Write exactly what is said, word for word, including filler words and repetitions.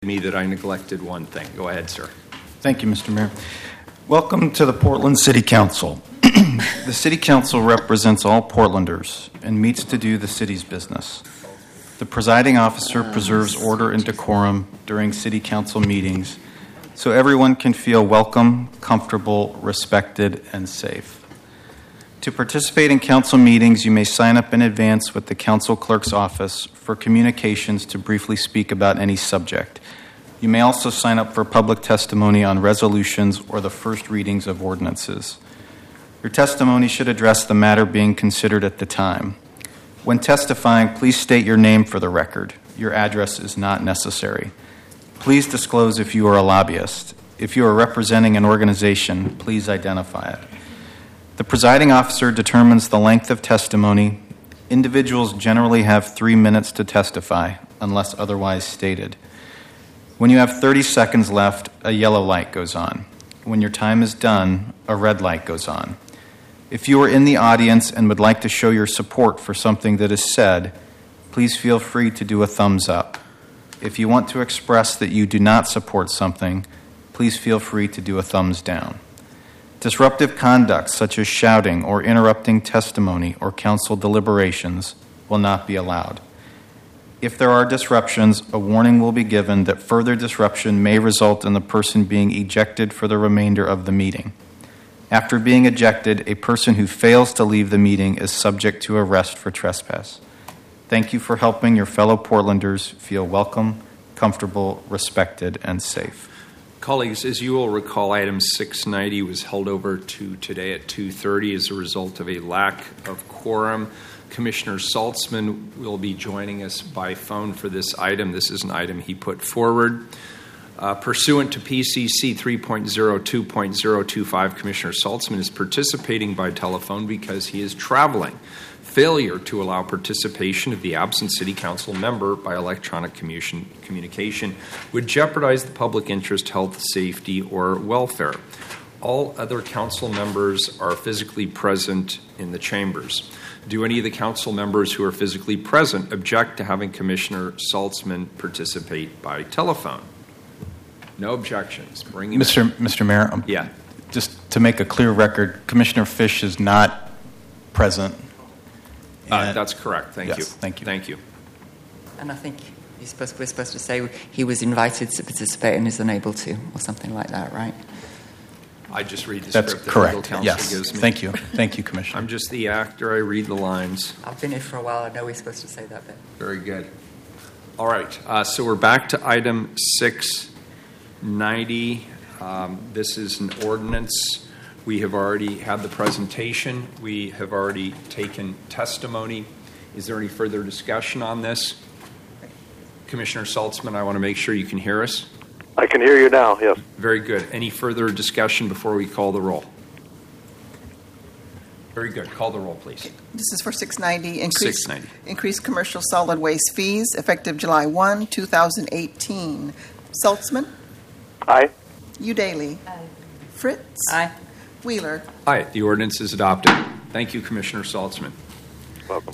me that I neglected one thing. Go ahead, sir. Thank you, Mister Mayor. Welcome to the Portland City Council. The City Council represents all Portlanders and meets to do the city's business. The presiding officer preserves order and decorum during City Council meetings so everyone can feel welcome, comfortable, respected, and safe. To participate in council meetings, you may sign up in advance with the council clerk's office for communications to briefly speak about any subject. You may also sign up for public testimony on resolutions or the first readings of ordinances. Your testimony should address the matter being considered at the time. When testifying, please state your name for the record. Your address is not necessary. Please disclose if you are a lobbyist. If you are representing an organization, please identify it. The presiding officer determines the length of testimony. Individuals generally have three minutes to testify, unless otherwise stated. When you have thirty seconds left, a yellow light goes on. When your time is done, a red light goes on. If you are in the audience and would like to show your support for something that is said, please feel free to do a thumbs up. If you want to express that you do not support something, please feel free to do a thumbs down. Disruptive conduct, such as shouting or interrupting testimony or council deliberations, will not be allowed. If there are disruptions, a warning will be given that further disruption may result in the person being ejected for the remainder of the meeting. After being ejected, a person who fails to leave the meeting is subject to arrest for trespass. Thank you for helping your fellow Portlanders feel welcome, comfortable, respected, and safe. Colleagues, as you will recall, item six ninety was held over to today at two thirty as a result of a lack of quorum. Commissioner Saltzman will be joining us by phone for this item. This is an item he put forward. Uh, pursuant to P C C three point oh two point oh two five, Commissioner Saltzman is participating by telephone because he is traveling. Failure to allow participation of the absent City Council member by electronic communication, communication would jeopardize the public interest, health, safety, or welfare. All other council members are physically present in the chambers. Do any of the council members who are physically present object to having Commissioner Saltzman participate by telephone? No objections. Bring him Mister in. Mister Mayor, um, yeah. Just to make a clear record, Commissioner Fish is not present. Uh, that's correct. Thank yes, you. Thank you. Thank you. And I think you're supposed, we're supposed to say he was invited to participate and is unable to, or something like that, right? I just read the That's script that correct. legal counsel Yes. gives me. Thank you. Thank you, Commissioner. I'm just the actor. I read the lines. I've been here for a while. I know we're supposed to say that bit. Very good. All right. Uh, so we're back to item six ninety. Um, this is an ordinance. We have already had the presentation. We have already taken testimony. Is there any further discussion on this? Commissioner Saltzman, I want to make sure you can hear us. I can hear you now, yes. Very good. Any further discussion before we call the roll? Very good. Call the roll, please. This is for six ninety. Increase, six ninety. Increase commercial solid waste fees effective July first, twenty eighteen. Saltzman? Aye. Udaly? Aye. Fritz? Aye. Wheeler? Aye. The ordinance is adopted. Thank you, Commissioner Saltzman. Welcome.